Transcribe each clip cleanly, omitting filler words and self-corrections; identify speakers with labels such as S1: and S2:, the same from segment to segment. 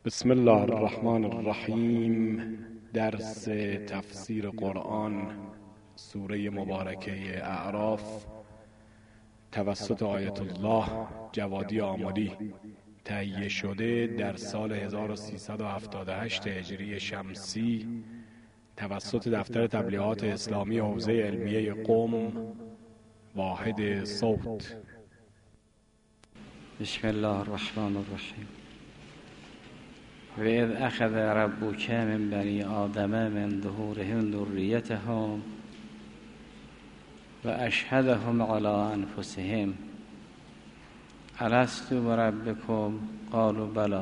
S1: بسم الله الرحمن الرحیم. درس تفسیر قرآن سوره مبارکه اعراف توسط آیت الله جوادی آملی تهیه شده در سال 1378 هجری شمسی توسط دفتر تبلیغات اسلامی حوزه علمیه قم واحد صوت.
S2: بسم الله الرحمن الرحیم. و اذ اخذ ربک من بنی آدم من ظهورهم ذریتهم و اشهدهم علی انفسهم الست بربکم قالوا بلی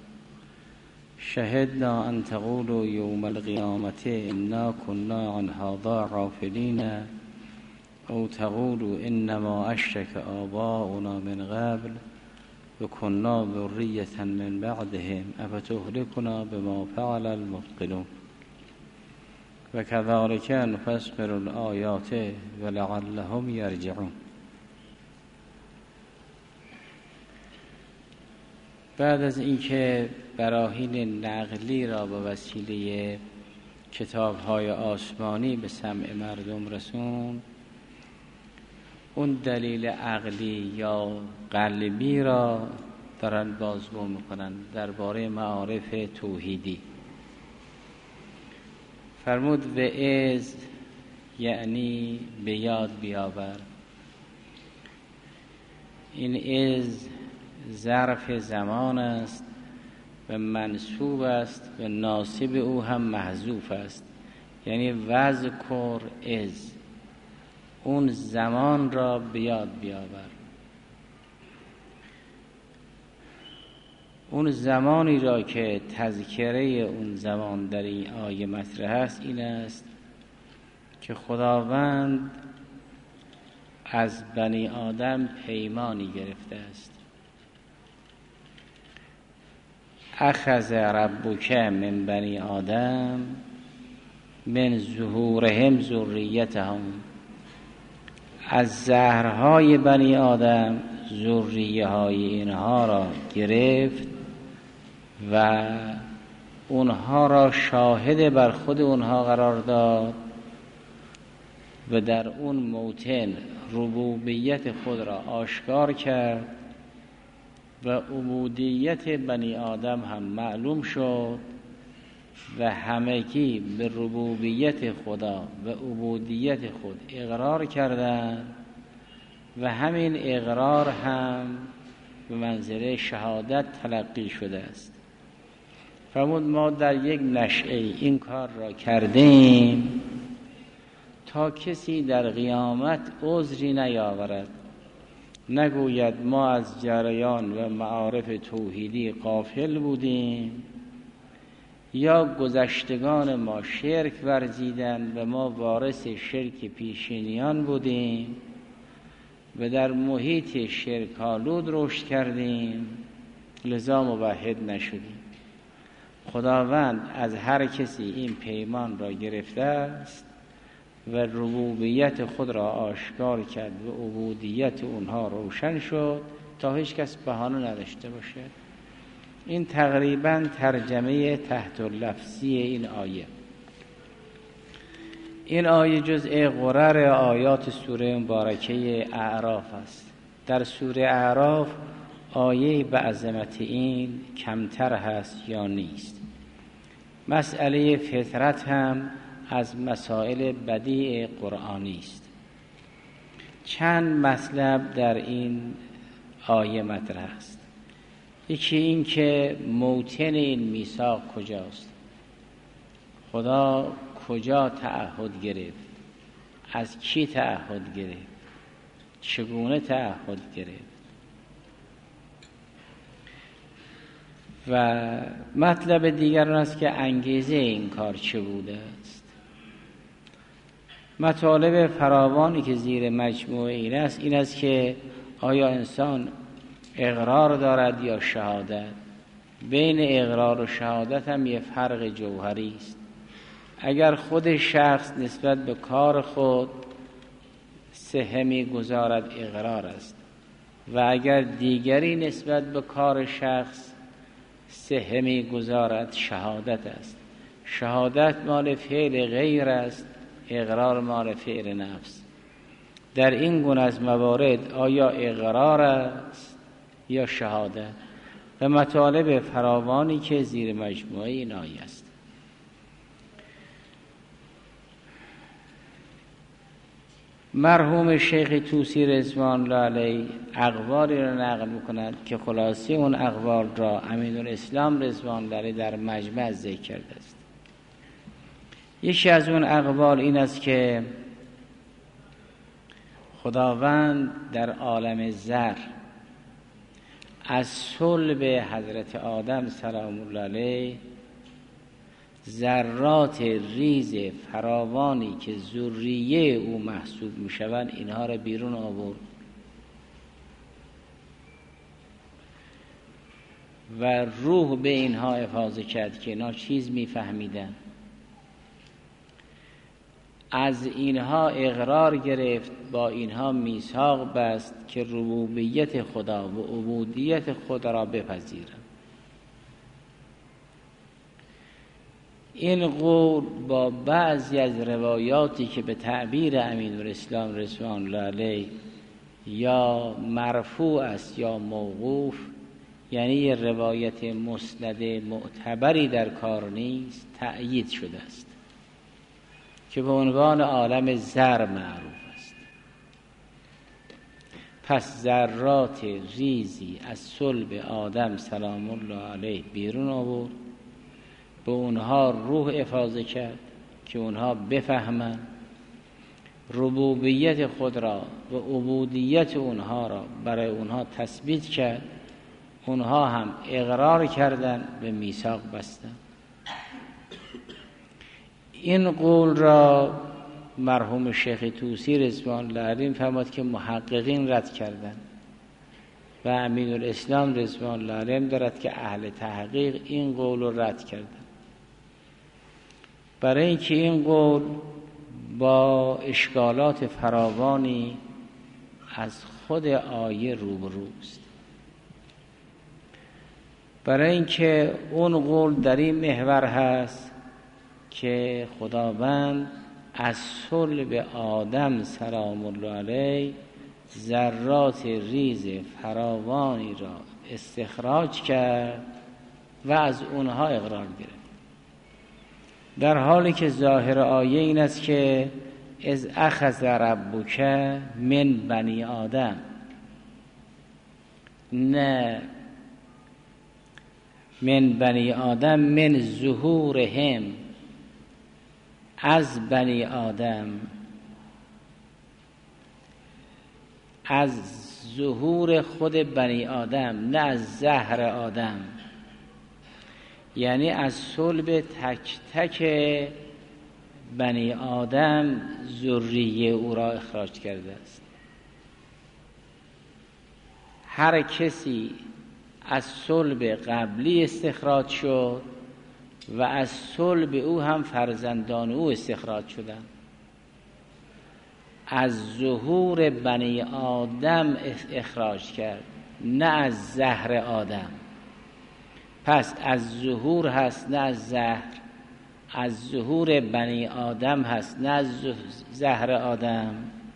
S2: شهدنا ان تقولوا یوم القیامة انا كنا عن هذا غافلین او تقولوا انما اشرک آباؤنا من قبل و کنا ذریة من بعدهم افتهلکنا بما فعل المبطلون و کذلک نفصل الآیات ولعلهم یرجعون. بعد از اینکه براهین نقلی را به وسیله کتاب‌های آسمانی به سمع مردم رسوند، اون دلیل عقلی یا قلبی را دارن بازگو میکنن درباره معارف توحیدی. فرمود و از یعنی به یاد بیاور. این از ظرف زمان است و منصوب است و ناصب او هم محذوف است، یعنی وذکر از، اون زمان را به یاد بیاور. اون زمانی را که تذکره اون زمان در این آیه مطرح است این است که خداوند از بنی آدم پیمانی گرفته است. اخذ ربک من بنی آدم من ظهورهم ذریتهم، از زهرهای بنی آدم ذریه های اینها را گرفت و اونها را شاهد بر خود اونها قرار داد و در اون موطن ربوبیت خود را آشکار کرد و عبودیت بنی آدم هم معلوم شد و همگی به ربوبیت خدا و عبودیت خود اقرار کردند و همین اقرار هم به منزله شهادت تلقی شده است. فرمود ما در یک نشأه این کار را کردیم تا کسی در قیامت عذری نیاورد، نگوید ما از جریان و معارف توحیدی غافل بودیم یا گذشتگان ما شرک ورزیدند و ما وارث شرک پیشینیان بودیم و در محیط شرک آلود رشد کردیم لذا موحد نشدیم. خداوند از هر کسی این پیمان را گرفته است و ربوبیت خود را آشکار کرد و عبودیت اونها روشن شد تا هیچ کس بهانه نداشته باشه. این تقریباً ترجمه تحت لفظی این آیه. این آیه جزء غرر آیات سوره مبارکه اعراف است. در سوره اعراف آیه به عظمت این کمتر هست یا نیست. مسئله فطرت هم از مسائل بدیع قرآنی است. چند مطلب در این آیه مطرح است. یکی این که موطن این میثاق کجاست، خدا کجا تعهد گرفت، از کی تعهد گرفت، چگونه تعهد گرفت. و مطلب دیگر است که انگیزه این کار چه بوده است. مطالب فراوانی که زیر مجموعه این است که آیا انسان اقرار دارد یا شهادت. بین اقرار و شهادت هم یه فرق جوهری است. اگر خود شخص نسبت به کار خود سهمی گذارد اقرار است و اگر دیگری نسبت به کار شخص صحه می‌گذارد شهادت است. شهادت مال فعل غیر است، اقرار مال فعل نفس. در این گونه از موارد آیا اقرار است یا شهادت؟ و مطالب فراوانی که زیر مجموعه این آیه است. مرحوم شیخ طوسی رضوان الله علیه اقوالی را نقل می‌کند که خلاصه اون اقوال را امین‌الاسلام رضوان الله علیه در مجمع ذکر کرده است. یکی از اون اقوال این است که خداوند در عالم ذر از صلب حضرت آدم سلام الله علیه ذرات ریز فراوانی که ذریه او محسوب می شوند اینها را بیرون آورد و روح به اینها افاضه کرد که اینها چیز می فهمیدن. از اینها اقرار گرفت، با اینها میثاق بست که ربوبیت خدا و عبودیت خدا را بپذیرند. این قول با بعضی از روایاتی که به تعبیر امین‌الاسلام رضوان الله علیه یا مرفوع است یا موقوف، یعنی یه روایت مسند معتبری در کار نیست، تأیید شده است که به عنوان عالم ذر معروف است. پس ذرات ریزی از صلب آدم سلام الله علیه بیرون آورد، به اونها روح افاضه کرد که اونها بفهمند ربوبیت خود را و عبودیت اونها را برای اونها تثبیت کرد. اونها هم اقرار کردند، به میثاق بستند. این قول را مرحوم شیخ طوسی رضوان الله علیه فرمود که محققین رد کردند و امین‌الاسلام رضوان الله علیه دارد که اهل تحقیق این قول را رد کردند، برای اینکه این قول با اشکالات فراوانی از خود آیه روبروست. برای اینکه اون قول در این محور هست که خداوند از صلب آدم سلام الله علیه ذرات ریز فراوانی را استخراج کرد و از اونها اقرار گرفت، در حالی که ظاهر آیه این است که از اخذ ربک من بنی آدم، نه من بنی آدم من ظهورهم، از بنی آدم، از ظهور خود بنی آدم، نه از زهر آدم، یعنی از صلب تک تک بنی آدم ذریه او را اخراج کرده است. هر کسی از صلب قبلی استخراج شد و از صلب او هم فرزندان او استخراج شدند. از ظهور بنی آدم اخراج کرد، نه از زهر آدم. پس از ظهور هست نه از زهر، از ظهور بنی آدم هست نه از زهر آدم،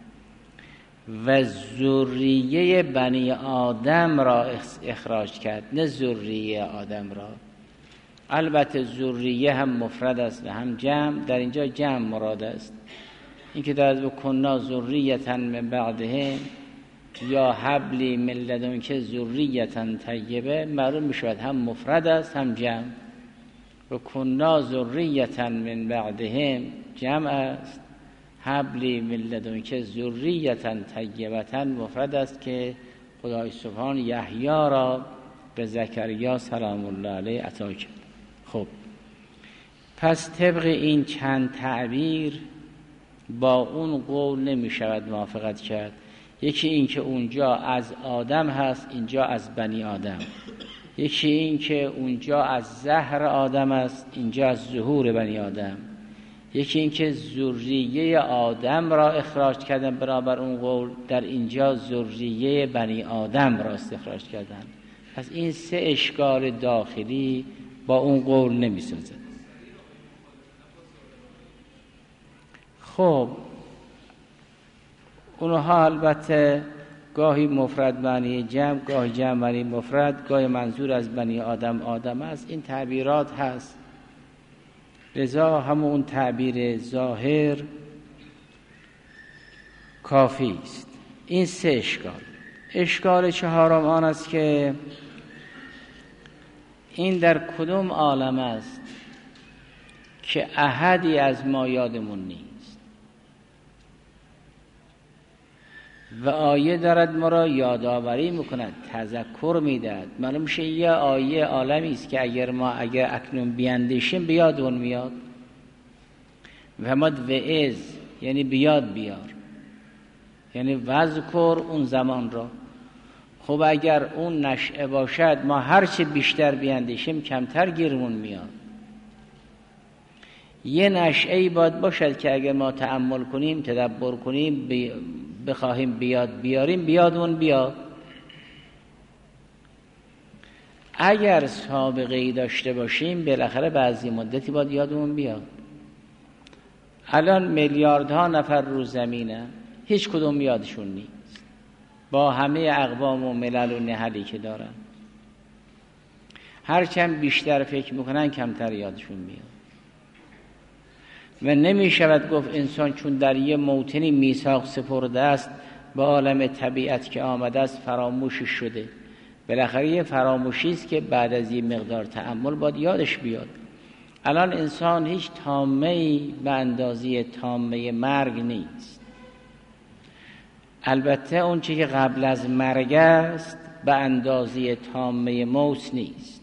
S2: و ذریه بنی آدم را اخراج کرد، نه ذریه آدم را. البته ذریه هم مفرد است و هم جمع، در اینجا جمع مراد است. این که در کنا ذریة من بعدهم یا حبلی من لدنک ذریة طیبه معلوم میشود هم مفرد است هم جمع. و کنا ذریة من بعدهم جمع است، حبلی من لدنک ذریة طیبه مفرد است که خدای سبحان یحیی را به زکریا سلام الله علیه عطا کرد. خب پس طبق این چند تعبیر با اون قول نمی شود موافقت کرد. یکی این که اونجا از آدم هست، اینجا از بنی آدم. یکی این که اونجا از زهر آدم است، اینجا از ظهور بنی آدم. یکی این که ذریه آدم را اخراج کردن برابر اون قول، در اینجا ذریه بنی آدم را استخراج کردن. پس این 3 اشکال داخلی با اون قول نمی‌سازد. خب اونها البته گاهی مفرد معنی جمع، گاهی جمع معنی مفرد، گاهی منظور از بنی آدم آدم است. این تعبیرات هست، لذا همون تعبیر ظاهر کافی است. این 3 اشکال. اشکال چهارم آن است که این در کدام عالم است که احدی از ما یادمون نیست و آیه دارد ما را یادآوری میکند، تذکر میدهد. معلوم میشه یه آیه عالمی است که اگر اکنون بیاندیشیم بیادمون میاد. و هماد وعظ یعنی بیاد بیار، یعنی وذکر اون زمان را. خب اگر اون نشأه باشد ما هرچه بیشتر بیاندیشیم کمتر گیرمون میاد. یه نشأه‌ای باید باشد که اگر ما تأمل کنیم، تدبر کنیم، بخواهیم بیاریم بیادمون بیاد. اگر سابقه‌ای داشته باشیم بالاخره بعضی مدتی باید یادمون بیاد. الان میلیاردها نفر رو زمینه، هیچ کدوم یادشون نیست با همه اقوام و ملل و نهلی که دارن. هرچند بیشتر فکر میکنن کمتر یادشون میاد. و نمی شود گفت انسان چون در یه موطنی میثاق سپرده است به عالم طبیعت که آمده است فراموشی شده. بالاخره یه فراموشی است که بعد از یه مقدار تأمل باید یادش بیاد. الان انسان هیچ تامه‌ای به اندازه تامه مرگ نیست. البته اون چیزی که قبل از مرگ است به اندازه تامه موت نیست.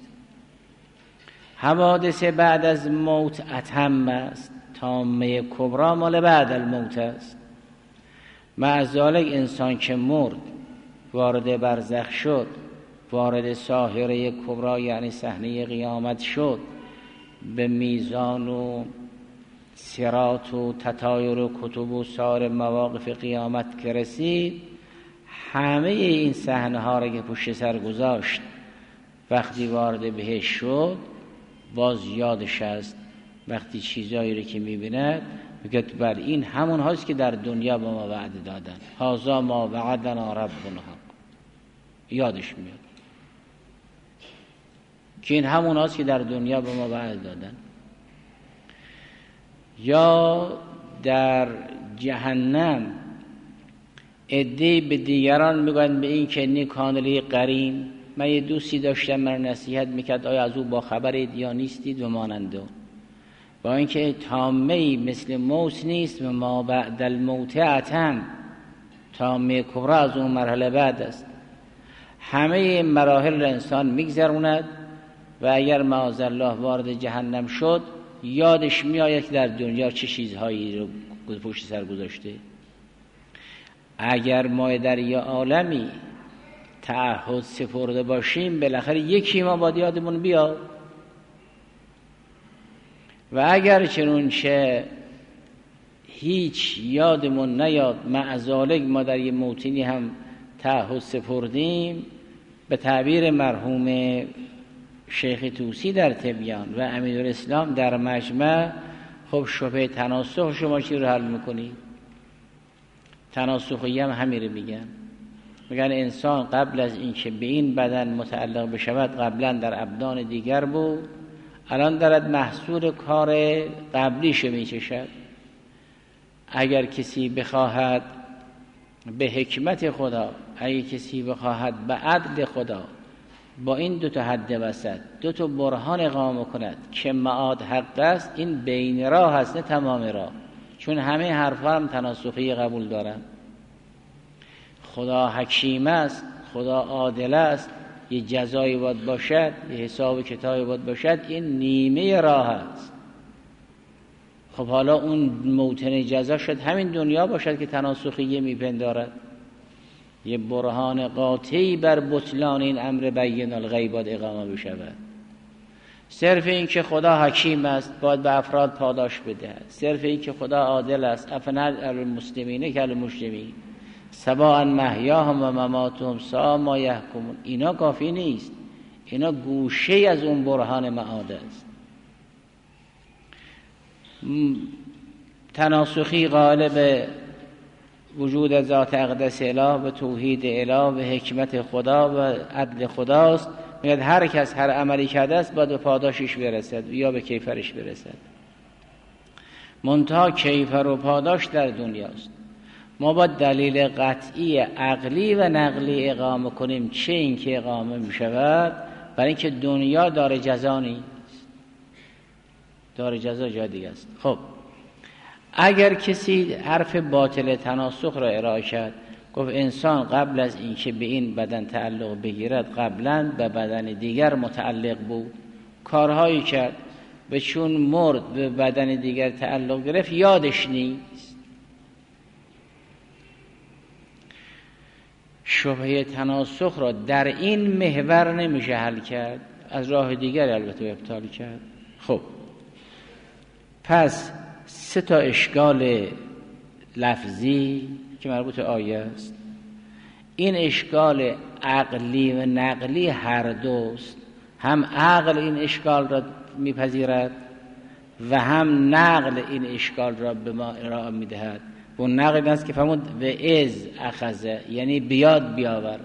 S2: حوادث بعد از موت اتم است، تامه کبرا مال بعد الموت است. مع ذالک انسان که مرد، وارد برزخ شد، وارد ساحره کبرا یعنی صحنه قیامت شد، به میزان و صراط و تطایر و کتب و سایر مواقف قیامت که رسید، همه این صحنه ها را که پشت سر گذاشت وقتی وارد بهش شد باز یادش است. وقتی چیزایی رو که میبیند میگه بر این همون هاست که در دنیا به ما وعده دادن، هذا ما وعدنا ربنا، یادش میاد که این همون هاست که در دنیا به ما وعده دادن. یا در جهنم عده‌ای به دیگران میگن به این که نیکانلی قرین، من یه دوستی داشتم من نصیحت میکرد آیا از او با خبرید یا نیستید و مانند. با اینکه تامه‌ای مثل موت نیست و ما بعد الموت اتم، تامه کبرا از اون مرحله بعد است. همه مراحل انسان میگذروند و اگر معاذالله وارد جهنم شد یادش میآید که در دنیا چه چیزهایی رو پشت سر گذاشته. اگر ما در یه عالمی تعهد سپرده باشیم بالاخره یکی ما باید یادمون بیاد. و اگر چنونچه هیچ یادمون نیاد، مع ذالک ما در یه موطنی هم تعهد سپردیم، به تعبیر مرحوم شیخ طوسی در تبیان و امیرالاسلام در مجمع، خب شبهه تناسخ شما چی رو حل میکنید؟ تناسخی هم همین رو میگن انسان قبل از اینکه به این بدن متعلق بشود قبلا در ابدان دیگر بود، الان دارد محصول کار قبلیشو میچشد. اگر کسی بخواهد به حکمت خدا، اگر کسی بخواهد به عدل خدا با این 2 حد وسط 2 برهان اقامه کند که معاد حق است، این بین راه هست نه تمام راه، چون همه حرفا هم تناسخی قبول دارن. خدا حکیم است، خدا عادل است، یه جزایی باید باشد، یه حساب کتابی باید باشد، این نیمه راه است. خب حالا اون موطن جزا شد همین دنیا باشد که تناسخیه میپندارد. یه برهان قاطعی بر بطلان این امر بین الغیب باید اقامه بشود. صرف این که خدا حکیم است باید به افراد پاداش بدهد، صرف این که خدا عادل است افنجعل المسلمین کالمجرمین سواء محیاهم و مماتهم ساء ما یحکمون، اینا کافی نیست. اینا گوشه از اون برهان معاد است. تناسخی قائل به وجود ذات اقدس اله، به توحید اله، به حکمت خدا و عدل خداست. میگه هر کس هر عملی کرده است باید به پاداشش برسد یا به کیفرش برسد. منتها کیفر و پاداش در دنیاست. ما با دلیل قطعی عقلی و نقلی اقامه کنیم چه این که اقامه می شود، برای اینکه دنیا دار جزا نیست، دار جزا جای دیگه است. خب اگر کسی حرف باطل تناسخ را ارائه کرد، گفت انسان قبل از اینکه به این بدن تعلق بگیرد قبلا به بدن دیگر متعلق بود، کارهایی کرد و چون مرد به بدن دیگر تعلق گرفت یادش نیست. شبهه تناسخ را در این محور نمیشه حل کرد، از راه دیگر البته ابطال کرد. خب پس 3 تا اشکال لفظی که مربوط آیه است، این اشکال عقلی و نقلی هر دوست، هم عقل این اشکال را میپذیرد و هم نقل این اشکال را به ما ارائه میدهد. و نقل این است که فرمود و از اخذه، یعنی بیاد بیاور.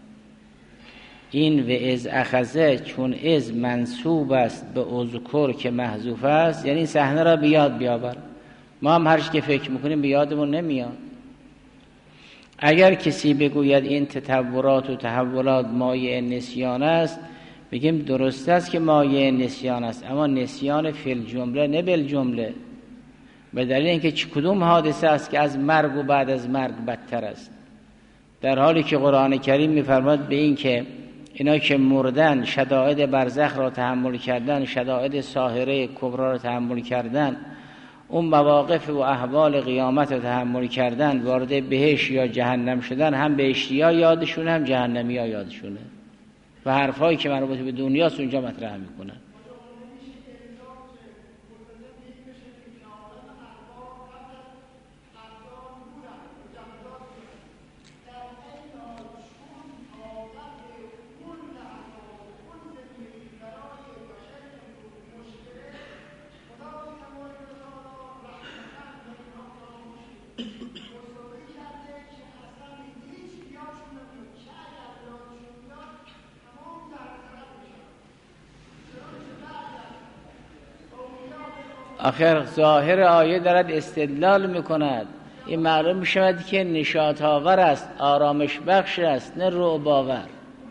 S2: این و از اخذه چون از منصوب است به اذکر که محذوف است، یعنی صحنه را بیاد بیاور. ما هم هرچی که فکر میکنیم بیادمون نمیاد. اگر کسی بگوید این تطورات و تحولات مایه نسیان است، بگیم درست است که مایه نسیان است، اما نسیان فی الجمله نه بالجمله، به دلیل اینکه کدوم حادثه است که از مرگ و بعد از مرگ بدتر است، در حالی که قرآن کریم می‌فرماید به این که اینا که مردن شدائد برزخ را تحمل کردن، شدائد ساحره کبری را تحمل کردن، اون مواقف و احوال قیامت را تحمل کردن، وارد بهشت یا جهنم شدن، هم بهشتی‌ها یادشونه هم جهنمی‌ها یادشونه و حرفایی که مربوط به دنیاست اونجا مطرح میکنن. آخر ظاهر آیه دارد استدلال میکند، این معلوم میشود که نشاط آور است، آرامش بخش است، نه رعب آور.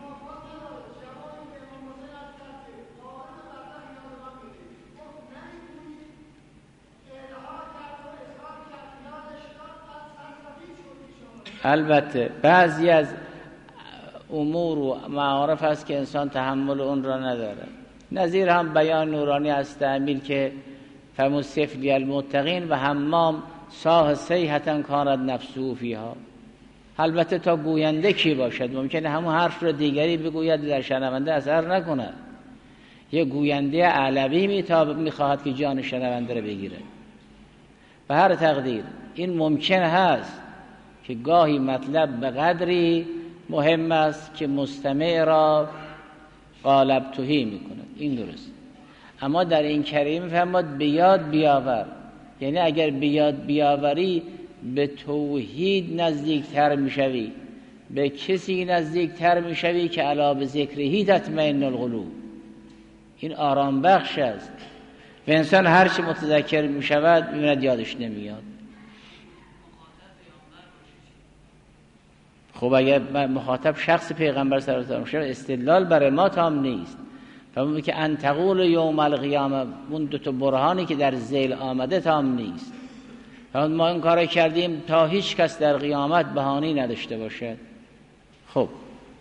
S2: البته بعضی از امور و معارف هست که انسان تحمل اون را نداره. نظیر هم بیان نورانی از تعمیل که فرمود سفلی المتقین و حمام ساه سیحتن کانت نفسه فیها. البته تا گوینده کی باشد، ممکنه همون حرف را دیگری بگوید در شنونده اثر نکند. یه گوینده علوی میخواهد که جان شنونده را بگیره. به هر تقدیر این ممکن هست که گاهی مطلب به قدری مهم است که مستمع را قالب توهی میکنه، این درست. اما در این کریم فرمود بیاد بیاور، یعنی اگر بیاد بیاوری به توحید نزدیکتر میشوی، به کسی نزدیکتر میشوی که علا به ذکرهی تطمئن القلوب. این آرام بخش است و انسان هرچی متذکر میشود میبیند یادش نمیاد. خب اگر مخاطب شخص پیغمبر صلی الله علیه و آله استدلال برای ما تام نیست. فرمود که ان تقول یوم القیامه، اون 2 تا برهانی که در ذیل آمده تام نیست. فرمود ما این کارو کردیم تا هیچ کس در قیامت بهانه‌ای نداشته باشد. خب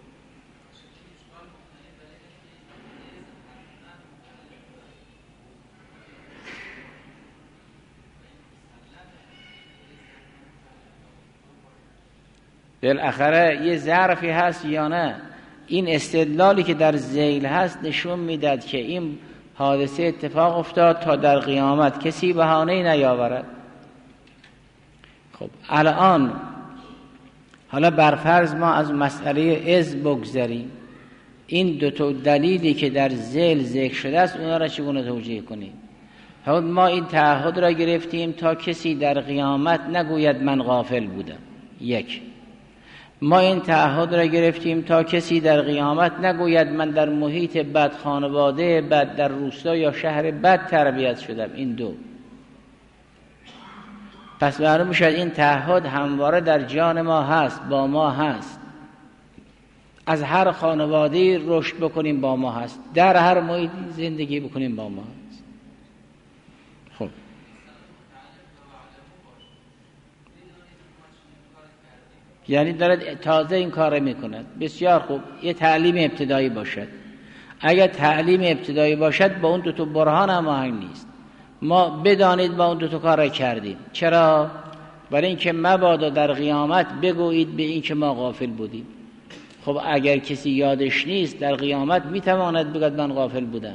S2: بالاخره یه ظرفی هست یا نه؟ این استدلالی که در ذیل هست نشون میداد که این حادثه اتفاق افتاد تا در قیامت کسی بهانه‌ای نیاورد. خب الان حالا برفرض ما از مسئله از بگذریم، این دو تا دلیلی که در ذیل ذکر شده است اونا را چگونه توجیه کنیم؟ ما این تعهد را گرفتیم تا کسی در قیامت نگوید من غافل بودم. یک، ما این تعهد را گرفتیم تا کسی در قیامت نگوید من در محیط بد، خانواده بد، در روستا یا شهر بد تربیت شدم. این دو. پس معلوم شد این تعهد همواره در جان ما هست، با ما هست. از هر خانواده رشد بکنیم با ما هست، در هر محیط زندگی بکنیم با ما هست. خب یعنی داره تازه این کار میکند. بسیار خوب. یه تعلیم ابتدایی باشد. اگر تعلیم ابتدایی باشد با اون دو تا برهان هم آهنگ نیست. ما بدانید با اون دو تا کار را کردیم. چرا؟ برای اینکه مبادا در قیامت بگویید به این که ما غافل بودیم. خب اگر کسی یادش نیست در قیامت میتواند بگوید من غافل بودم.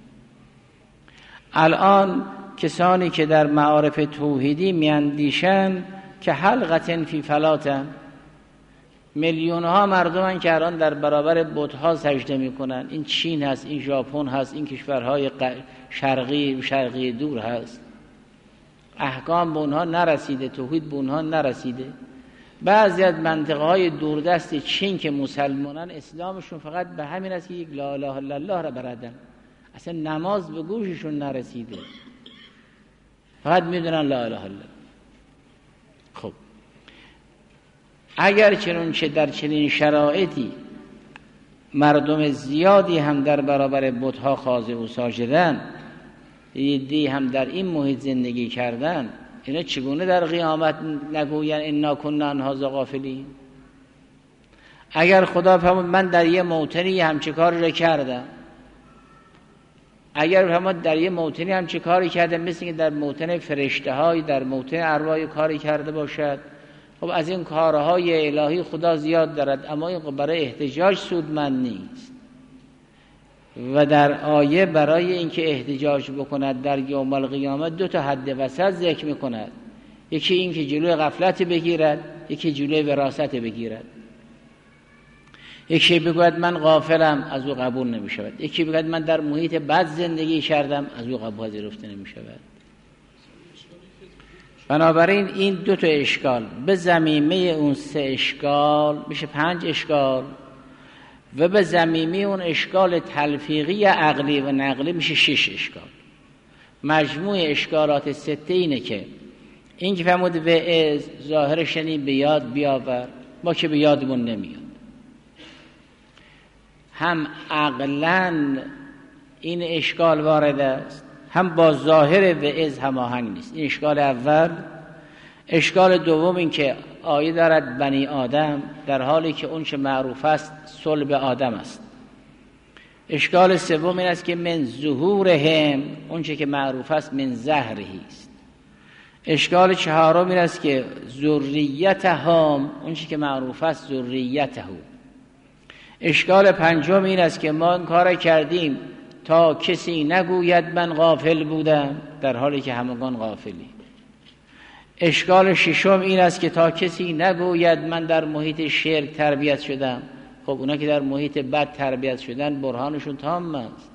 S2: الان کسانی که در معارف توحیدی میاندیشن که حلقة فی فلاتن، میلیون ها مردمن که الان در برابر بت‌ها سجده میکنن. این چین هست، این ژاپن هست، این کشورهای شرقی دور هست. احکام به اونها نرسیده، توحید به اونها نرسیده. بعضی از منطقه‌های دوردست چین که مسلمانان اسلامشون فقط به همین است که یک لا اله الا الله را بردن، اصلا نماز به گوششون نرسیده، فقط میدونن لا اله الا الله. خب اگر چنانچه در چنین شرایطی مردم زیادی هم در برابر بت‌ها خاضع و ساجدن، یدی هم در این محیط زندگی کردن، اینا چگونه در قیامت نگوین انا کنا عن هذا غافلین؟ اگر خدا فرمود من در یه موطنی همچه کاری را کردم، اگر فرمود در یه موطنی همچه کاری کردم، مثل که در موطن فرشته های، در موطن ارواح کاری کرده باشد، خب از این کارهای الهی خدا زیاد دارد، اما این برای احتجاج سودمند نیست. و در آیه برای اینکه احتجاج بکند در یوم القیامت دو تا حد وسط ذکر میکند. یکی این که جلوی غفلت بگیرد، یکی جلوی وراثت بگیرد. یکی بگوید من غافلم، از او قبول نمیشود. یکی بگوید من در محیط بد زندگی کردم، از او قبول پذیرفته نمیشود. بنابراین این دو تا اشکال به ضمیمه اون 3 اشکال میشه 5 اشکال، و به ضمیمه اون اشکال تلفیقی عقلی و نقلی میشه 6 اشکال. مجموع اشکالات 6 اینه که این که فرمود و از ظاهرش یعنی به یاد بیاور، ما که به یادمون نمیاد. هم عقلاً این اشکال وارد است، هم با ظاهر و از هماهنگ نیست. این اشکال اول. اشکال دوم این که آیه دارد بنی آدم، در حالی که اون چه معروف است صلب آدم است. اشکال سوم این است که من ظهورهم، اون چه که معروف است من ظهرهی است. اشکال چهارم این است که ذریتهم، اون چه که معروف است ذریته. اشکال پنجم این است که ما این کار کردیم تا کسی نگوید من غافل بودم، در حالی که همگان غافلی. اشکال ششم این است که تا کسی نگوید من در محیط شرک تربیت شدم. خب اونا که در محیط بد تربیت شدن برهانشون تام است.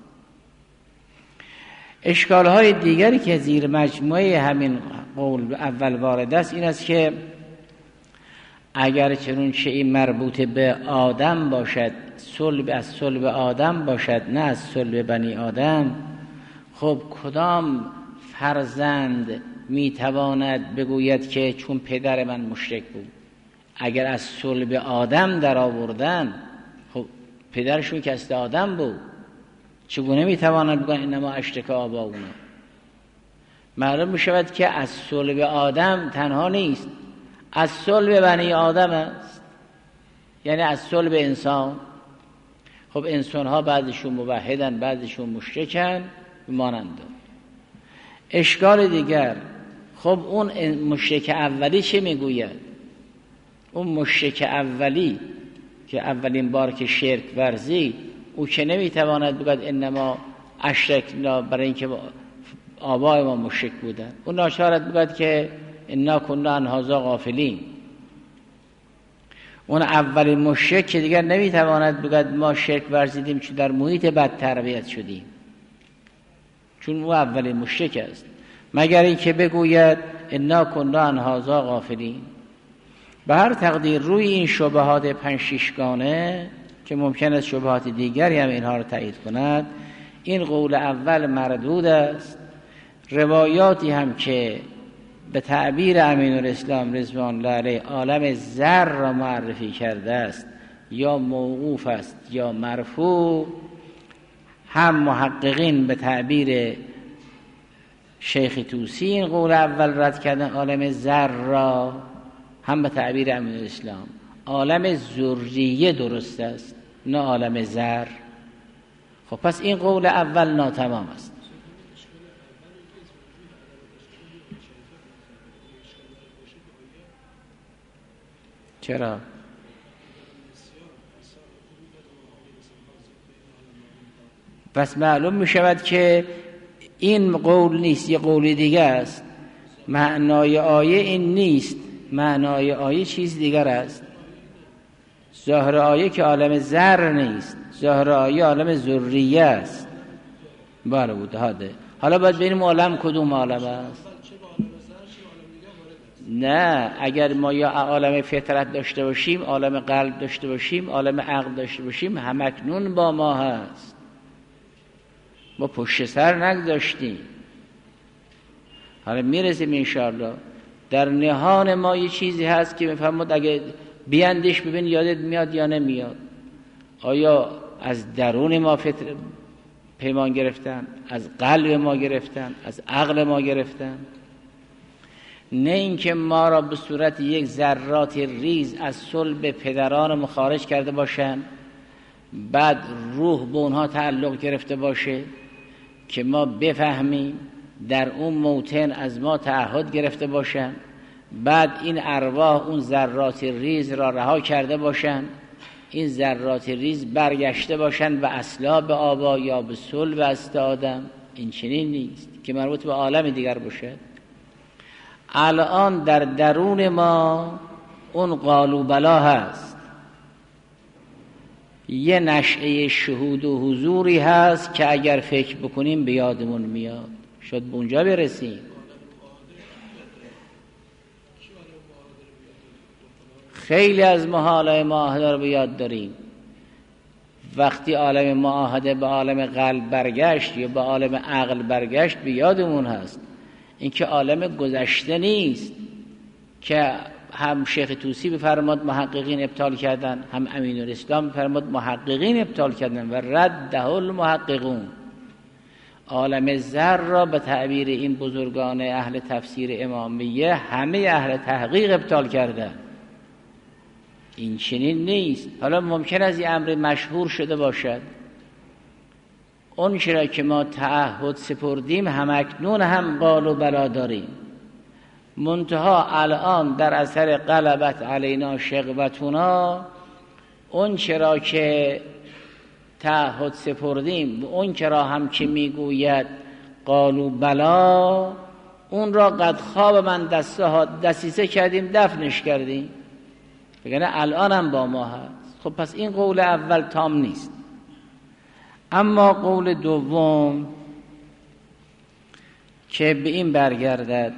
S2: اشکال‌های دیگری که زیر مجموعه همین قول اول وارد است این است که اگر چنانچه این مربوط به آدم باشد، صلب از صلب آدم باشد نه از صلب بنی آدم، خب کدام فرزند میتواند بگوید که چون پدر من مشرک بود؟ اگر از صلب آدم در آوردن، خب پدرشون که از آدم بود، چگونه میتواند بگن انما اشرک آباؤنا؟ معلوم میشود که از صلب آدم تنها نیست، از صلب بنی آدم است، یعنی از صلب انسان. خب انسان ها بعضشون موحدن، بعضشون مشرکن، مانند. اشکال دیگر، خب اون مشرک اولی چه میگوید؟ اون مشرک اولی که اولین بار که شرک ورزی، او که نمیتواند بگوید انما اشرکنا برای اینکه آبای ما مشرک بودن. اون ناچارت بگوید که انا کنا عن هذا غافلین. اون اولین مشرک که دیگر نمیتواند بگوید ما شرک ورزیدیم چون در محیط بد تربیت شدیم، چون او اولین مشرک است، مگر اینکه بگوید انا کنا عن هذا غافلین. به هر تقدیر روی این شبهات 5-6 گانه که ممکن است شبهات دیگری هم اینها را تایید کند، این قول اول مردود است. روایاتی هم که به تعبیر امین‌الاسلام رضوان الله علیه عالم ذر را معرفی کرده است، یا موقوف است یا مرفوع، هم محققین به تعبیر شیخ طوسی این قول اول رد کردن عالم ذر را، هم به تعبیر امین‌الاسلام عالم ذریه درست است نه عالم ذر. خب پس این قول اول ناتمام است. چرا؟ پس معلوم می شود که این قول نیست، یه قول دیگه است. معنای آیه این نیست، معنای آیه چیز دیگر است. ظاهر آیه که عالم ذر نیست، ظاهر آیه عالم ذریه است. بله بود هاده. حالا باید ببینیم عالم کدوم عالم است. نه، اگر ما یا عالم فطرت داشته باشیم، عالم قلب داشته باشیم، عالم عقل داشته باشیم، همکنون با ما هست. ما پشت سر نگذاشتیم. حالا میرسیم انشاءالله. در نهان ما یه چیزی هست که میفهمد اگه بیاندیش ببین یادت میاد یا نمیاد. آیا از درون ما پیمان گرفتن، از قلب ما گرفتن، از عقل ما گرفتن؟ نه اینکه ما را به صورت یک ذرات ریز از صلب پدران ما خارج کرده باشند، بعد روح به اونها تعلق گرفته باشه که ما بفهمیم، در اون موطن از ما تعهد گرفته باشند، بعد این ارواح اون ذرات ریز را رها کرده باشند، این ذرات ریز برگشته باشند به اصلاب آبا یا به صلب است آدم. این چنین نیست که مربوط به عالم دیگر باشد. الان در درون ما اون قالوا بلا هست، یه نشعه شهود و حضوری هست که اگر فکر بکنیم به یادمون میاد. شاید به اونجا برسیم. خیلی از محالای معاهده رو به یاد داریم. وقتی عالم معاهده به عالم قلب برگشت یا به عالم عقل برگشت به یادمون هست. این که عالم گذشته نیست که هم شیخ طوسی بفرماد محققین ابطال کردن، هم امین‌الاسلام بفرماد محققین ابطال کردن و رده المحققون. عالم ذر را به تعبیر این بزرگان اهل تفسیر امامیه همه اهل تحقیق ابطال کردن. این چنین نیست. حالا ممکن است این امر مشهور شده باشد، اون چرا که ما تعهد سپردیم همکنون هم قالوا بلا داریم، منتها الان در اثر غلبت علینا شقوتنا، اون چرا که تعهد سپردیم اون چرا هم که میگوید قالوا بلا، اون را قد خواب من دسیسه کردیم، دفنش کردیم، بگنه الان هم با ما هست. خب پس این قول اول تام نیست. اما قول دوم که به این برگردد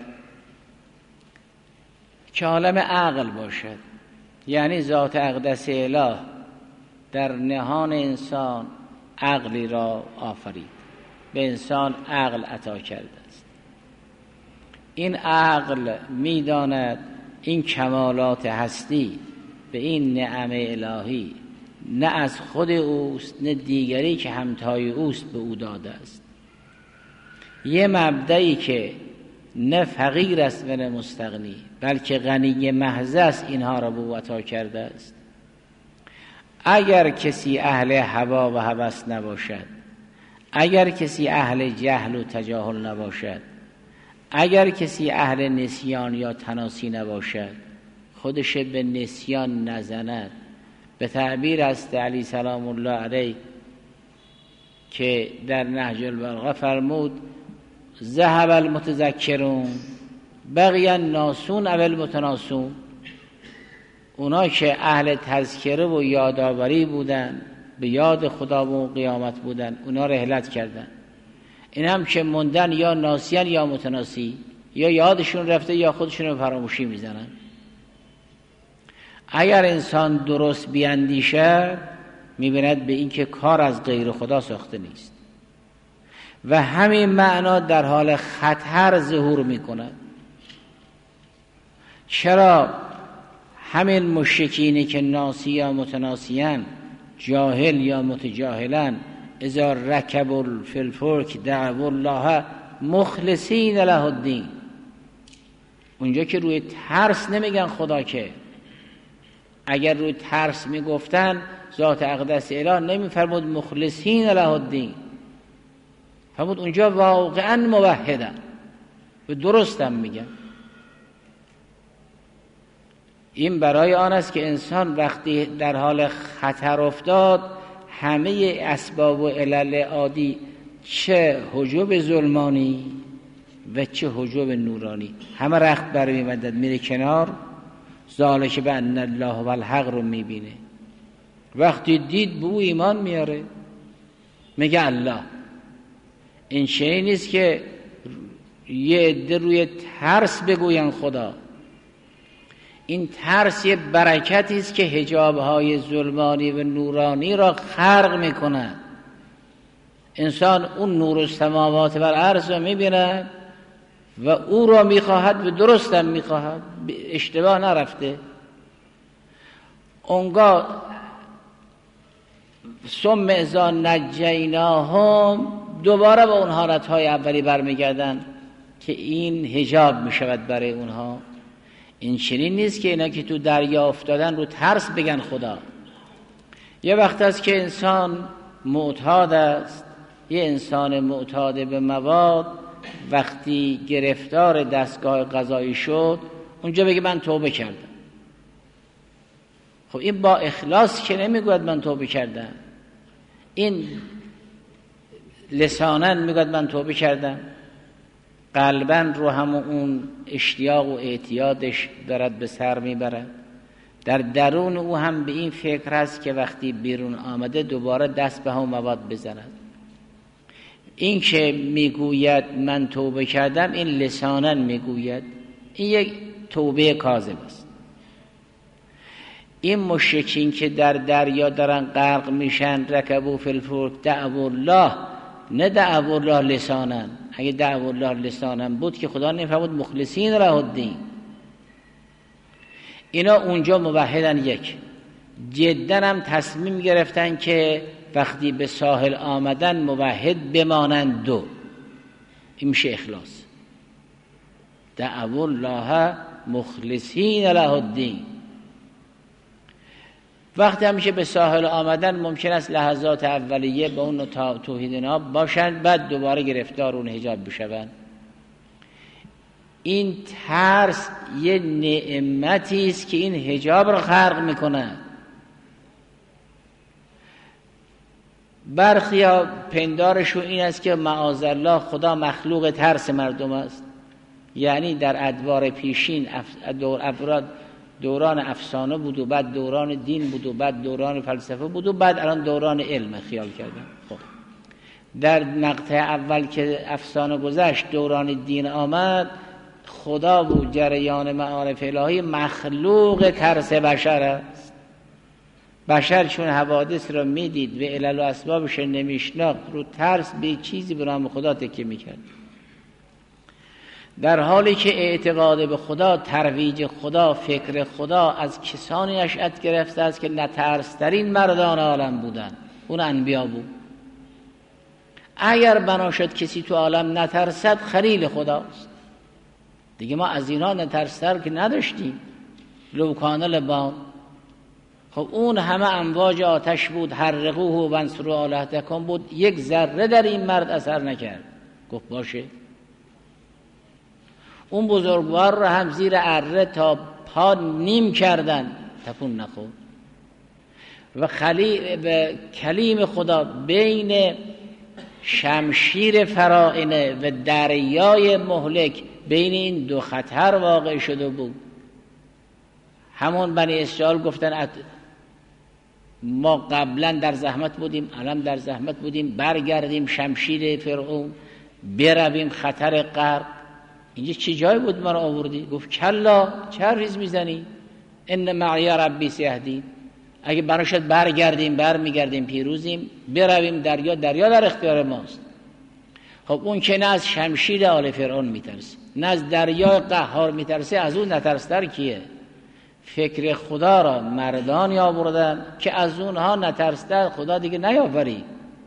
S2: که عالم عقل باشد، یعنی ذات اقدس اله در نهان انسان عقلی را آفرید، به انسان عقل عطا کرده است. این عقل میداند این کمالات هستی به این نعم الهی نه از خود اوست نه دیگری که همتای اوست به او داده است. یه مبدئی که نه فقیر است و نه مستغنی، بلکه غنی محض است، اینها را به او عطا کرده است. اگر کسی اهل هوا و هوس نباشد، اگر کسی اهل جهل و تجاهل نباشد، اگر کسی اهل نسیان یا تناسی نباشد، خودش به نسیان نزند، به تعبیر است علی سلام الله علیه که در نهج البلاغه فرمود ذهب المتذکرون بقی الناسون او المتناسون. اونا که اهل تذکره و یادآوری بودن، به یاد خدا و قیامت بودن، اونا رحلت کردن. این هم که موندن یا ناسیان یا متناسی، یا یادشون رفته یا خودشون رو فراموشی میزنن. اگر انسان درست بیندیشه میبیند به این که کار از غیر خدا ساخته نیست و همین معنا در حال خطر ظهور میکند. چرا همین مشرکینی که ناسی یا متناسیان، جاهل یا متجاهلن، اذا رکبوا فی الفلک دعوا الله مخلصین له الدین، اونجا که روی ترس نمیگن خدا، که اگر روی ترس میگفتن ذات اقدس اله نمیفرمود مخلصین له الدین، فرمود اونجا واقعا موحدن و درستم میگن. این برای آن است که انسان وقتی در حال خطر افتاد همه اسباب و علل عادی، چه حجب ظلمانی و چه حجب نورانی، همه رخت برمی مدد میره کنار. ذالک بأن الله و الحق رو میبینه، وقتی دید به او ایمان میاره، میگه الله. این چیزی نیست که یه عده روی ترس بگوین خدا. این ترس یه برکتی است که حجاب‌های ظلمانی و نورانی را خرق می‌کند. انسان اون نور السماوات و الارض را می‌بیند و او را می‌خواهد و درستم می‌خواهد، اشتباه نرفته. اونگاه ثم اذا نجیناهم، دوباره به اون حالت‌های اولی برمیگردن که این حجاب می‌شود برای اونها. این چنین نیست که اینا که تو دریا افتادن رو ترس بگن خدا. یه وقت است که انسان معتاد است، یه انسان معتاد به مواد وقتی گرفتار دستگاه قضایی شد اونجا بگه من توبه کردم. خب این با اخلاص که نمیگوید من توبه کردم، این لساناً میگوید من توبه کردم، قلباً رو هم اون اشتیاق و اعتیادش دارد به سر میبرد. در درون او هم به این فکر هست که وقتی بیرون آمده دوباره دست به هم مواد بزند. این که میگوید من توبه کردم، این لساناً میگوید، این یک توبه کاذب است. این مشرکین که در دریا دارن غرق میشن، رکبوا فی الفلک دعوا الله، نه دعوا الله لساناً. اگه دعوا الله لساناً بود که خدا نمی‌فرمود مخلصین له الدین. اینا اونجا موحدن، یک جداً هم تصمیم گرفتن که وقتی به ساحل آمدن موحد بمانند. دو، این میشه اخلاص. دعوا الله مخلصین له الدین. وقتی همیشه به ساحل آمدن ممکن است لحظات اولیه به اون توحید ناب باشند، بعد دوباره گرفتار اون حجاب بشوند. این ترس یه نعمتی است که این حجاب را خرق میکنه. برخیا پندارشون این است که معاذالله خدا مخلوق ترس مردم است، یعنی در ادوار پیشین دوران افسانه بود و بعد دوران دین بود و بعد دوران فلسفه بود و بعد الان دوران علم خیال کردن. خب در مقطع اول که افسانه گذشت دوران دین آمد، خدا و جریان معارف الهی مخلوق ترس بشر است. بشر چون حوادث را میدید و علل و اسبابش نمیشناخت، رو ترس به چیزی به نام خدا تکیه میکرد، در حالی که اعتقاد به خدا، ترویج خدا، فکر خدا از کسانی نشأت گرفته است که نترس‌ترین مردان عالم بودند. اون انبیا بود. اگر بنا شد کسی تو عالم نترسد، خلیل خداست دیگه. ما از اینا نترس‌تر که نداشتیم. لو کان لبان، خب اون همه امواج آتش بود، حرقوه و انصروا آلهتکم بود، یک ذره در این مرد اثر نکرد. گفت باشه. اون بزرگوار رو هم زیر اره تا پا نیم کردن، تکون نخورد. و کلیم خدا بین شمشیر فرائنه و دریای مهلک، بین این دو خطر واقع شده بود. همون بنی اسرائیل گفتن ما قبلا در زحمت بودیم، الان در زحمت بودیم، برگردیم شمشیر فرعون، برویم خطر غرق. اینجا چه جای بود ما رو آوردی؟ گفت کلا، چه ریز میزنی؟ ان معی ربی سیهدین. اگه براشد برگردیم، برمیگردیم پیروزیم، برویم دریا در اختیار ماست. خب اون که نه از شمشیر آل فرعون میترسه، نه از دریای قهار میترسه، از اون نترستر کیه؟ فکر خدا را مردانی آوردن که از اونها نترستر خدا دیگه نیافرید.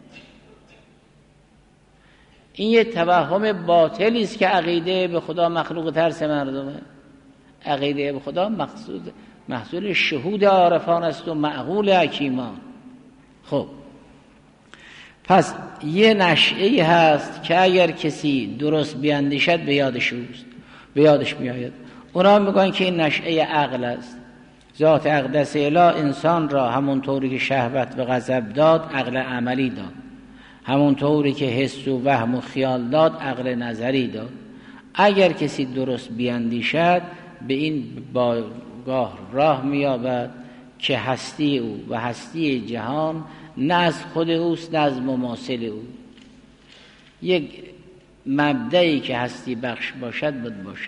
S2: این یه توهم باطلی است که عقیده به خدا مخلوق ترس مردمه. عقیده به خدا محصول شهود عارفان است و معقول حکیمان. خب پس یه نشعه‌ای هست که اگر کسی درست بیاندیشد به یادش میآید. اونا میگن که این نشعه عقل است. ذات اقدس اله انسان را همونطوری که شهوت و غضب داد عقل عملی داد، همونطوری که حس و وهم و خیال داد عقل نظری داد. اگر کسی درست بیاندیشد به این بارگاه راه مییابد که هستی او و هستی جهان نه از خود اوست نه از مماثل او. یک مبدئی که هستی بخش باشد باشد.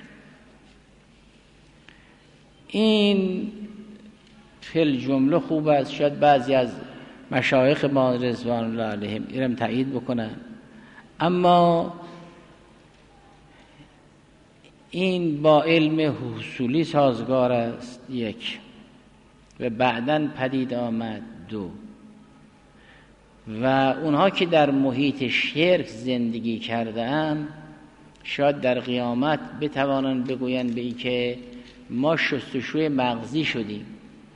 S2: این فی الجمله خوب است. شاید بعضی از مشایخ ما رضوان الله علیهم اینم تایید بکنن، اما این با علم حصولی سازگار است، یک، و بعداً پدید آمد، دو، و اونها که در محیط شرک زندگی کرده‌اند شاید در قیامت بتوانند بگویند به این که ما شستشوی مغزی شدیم.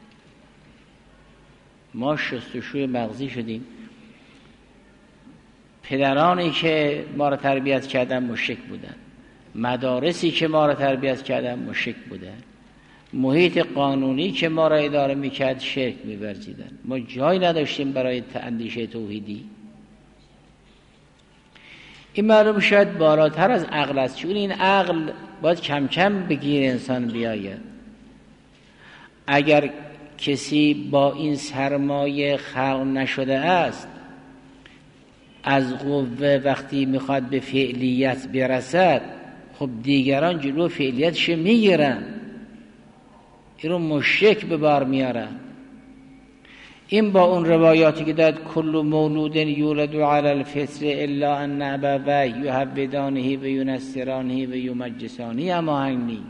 S2: پدرانی که ما را تربیت کردن مشرک بودن، مدارسی که ما را تربیت کردن مشرک بودن، محیط قانونی که ما را اداره میکرد شرک می‌ورزیدن. ما جای نداشتیم برای اندیشه توحیدی. این معلوم شاید بالاتر از عقل است، چون این عقل باید کم کم بگیر انسان بیاید. اگر کسی با این سرمایه خلق نشده است، از قوه وقتی میخواد به فعلیت برسد، خب دیگران جلو فعلیتش میگیرن، این رو مشرک به بار میارن. این با اون روایاتی که داد کل مولود یولد علی الفطر الا ان ابویه یهودانه و ینصرانه و یمجسانه هماهنگ نیست.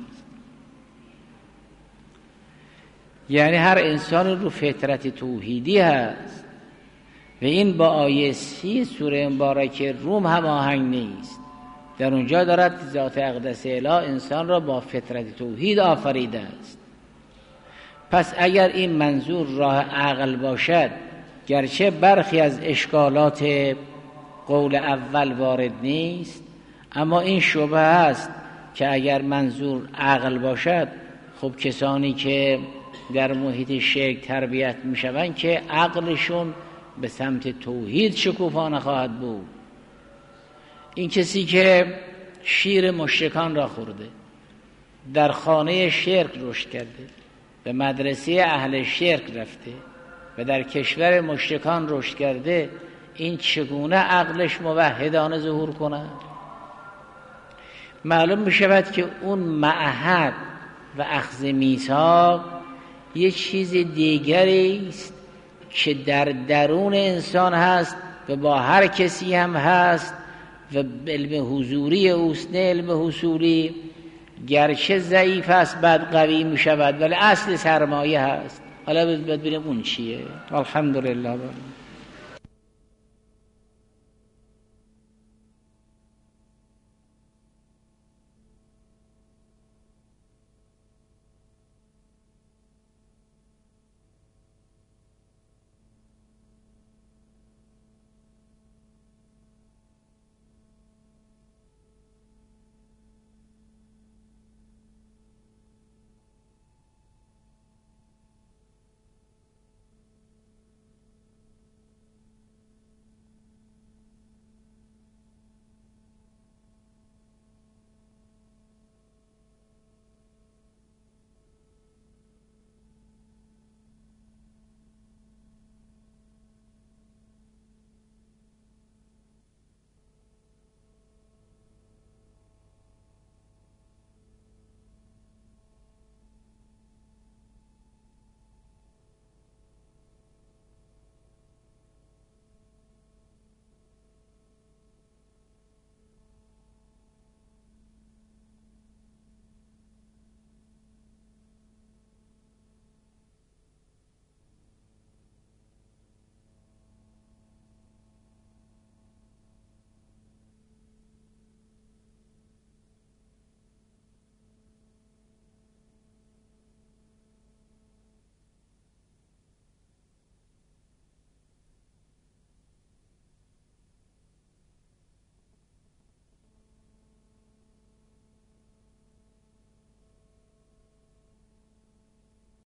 S2: یعنی هر انسان رو فطرت توحیدی هست و این با آیه 30 سوره مبارکه روم هماهنگ نیست. در اونجا دارد ذات اقدس اله انسان را با فطرت توحید آفریده است. پس اگر این منظور راه عقل باشد، گرچه برخی از اشکالات قول اول وارد نیست، اما این شبهه است که اگر منظور عقل باشد، خب کسانی که در محیط شرک تربیت میشوند که عقلشون به سمت توحید شکوفانه خواهد بود. این کسی که شیر مشرکان را خورده، در خانه شرک رشد کرده، به مدرسه اهل شرک رفته و در کشور مشرکان رشد کرده، این چگونه عقلش موحدانه ظهور کنه؟ معلوم میشود که اون معهد و اخذ میثاق یه چیز دیگری است که در درون انسان هست و با هر کسی هم هست و علم حضوری اوست نه علم حصولی. گرچه ضعیف است بعد قوی می شود، ولی اصل سرمایه هست. حالا باید ببینیم اون چیه. الحمدلله.